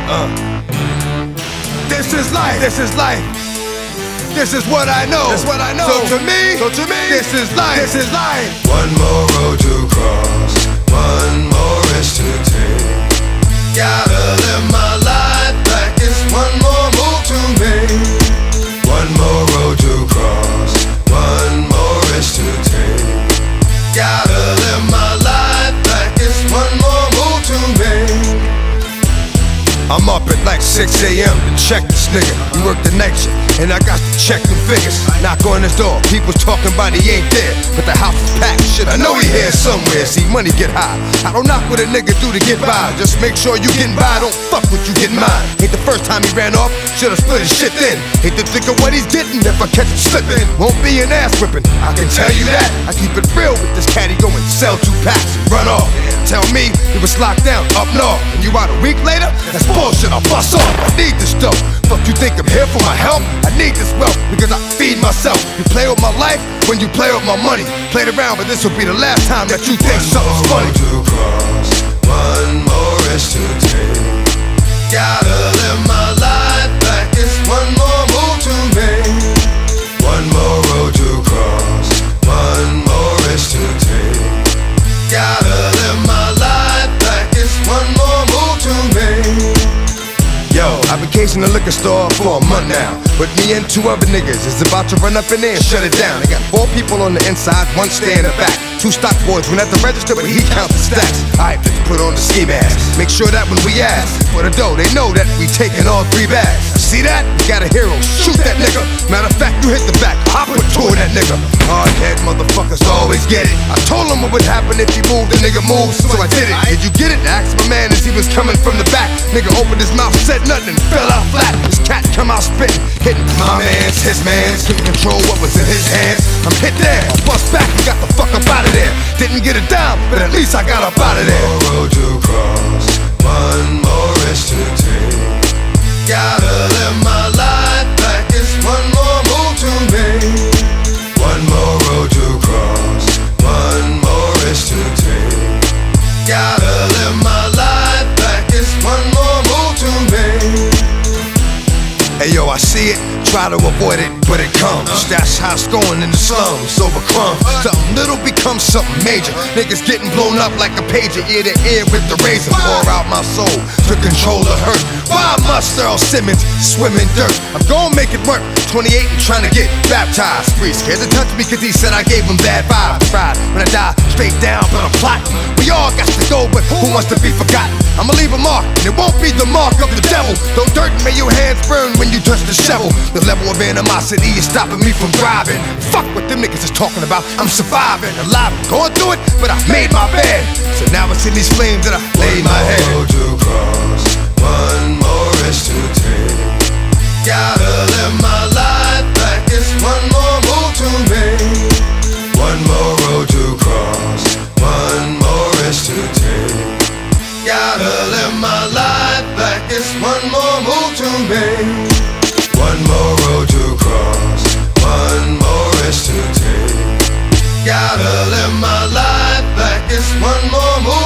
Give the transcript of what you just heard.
This is life. This is life. This is what I know. This is what I know. So to me, this is life. This is life. One more road to cross, one more risk to take. Gotta live my life like it's one more move to make. One more road to cross, one more risk to take. Gotta live my life like it's one more move to make. I'm up at like 6 a.m. to check this nigga. He worked the night shift, and I got to check them figures. Knock on his door, people's talking about he ain't there, but the house is packed. Shit, I know he here somewhere. See, money get high. I don't knock what a nigga do to get by. Just make sure you getting by, don't fuck with you getting mine. Ain't the first time he ran off, should've split his shit then. Hate to think of what he's getting if I catch him slipping. Won't be an ass whipping, I can tell you that. I keep it real with this cat, he go and sell 2 packs and run off. Tell me he was locked down up north, and you out a week later? That's bullshit, I'll bust off. I need this dough. Fuck you think I'm here for my help? I need this wealth because I feed myself. You play with my life when you play with my money. Played around, but this will be the last time that you think something's funny. One more road to cross, one more risk to take. Gotta live my life like it's one more move to make. One more road to cross, one more risk to take. Gotta live my life like it's one more move to make. Yo, I've been casing the liquor store for a month now, but me and 2 other niggas is about to run up in there and shut it down. They got 4 people on the inside, 1 stay in the back. 2 stock boys went at the register, but he counts the stacks. Alright, let's put on the ski mask. Make sure that when we ask for the dough, they know that we taking all 3 bags. See that? You got a hero, shoot that nigga. Matter of fact, you hit the back, I put 2 of that nigga. Hardhead motherfuckers always get it. I told him what would happen if he moved, the nigga moved, so I did it. Did you get it? Asked my man as he was coming from the back. Nigga opened his mouth, said nothing, and fell out flat. This cat come out spitting, hitting my mans, his mans. Couldn't control what was in his hands. I'm hit there, I bust back and got the fuck up out of there. Didn't get it down, but at least I got up out of there. One more road to cross, one more risk to take. Gotta live my life like it's one more move to make. One more road to cross, one more risk to take. Gotta live my life like it's one more move to make. Hey yo, I see it, try to avoid it, but it comes. That's how it's going in the slums, over crumbs. Something little becomes something major. Niggas getting blown up like a pager, ear to ear with the razor. Pour out my soul to control the hurt. Why must Earl Simmons swim in dirt? I'm gonna make it work. 28 and trying to get baptized. Free scared to touch me cause he said I gave him bad vibes. Tried when I die, straight down, but I'm plotting. We all got to go, but who wants to be forgotten? I'ma leave a mark, and it won't be the mark of the devil. Don't dirt and make your hands burn when you touch the shovel. The level of animosity is stopping me from thriving. Fuck what them niggas is talking about. I'm surviving, alive, going through it, but I've made my bed. So now it's in these flames that I lay my head. One more road to cross, one more risk to take. Gotta live my life like it's one more move to make. One more road to cross, one more risk to take. Gotta live my life like it's one more move to make. One more road to cross, one more risk to take. Gotta live my life like it's one more move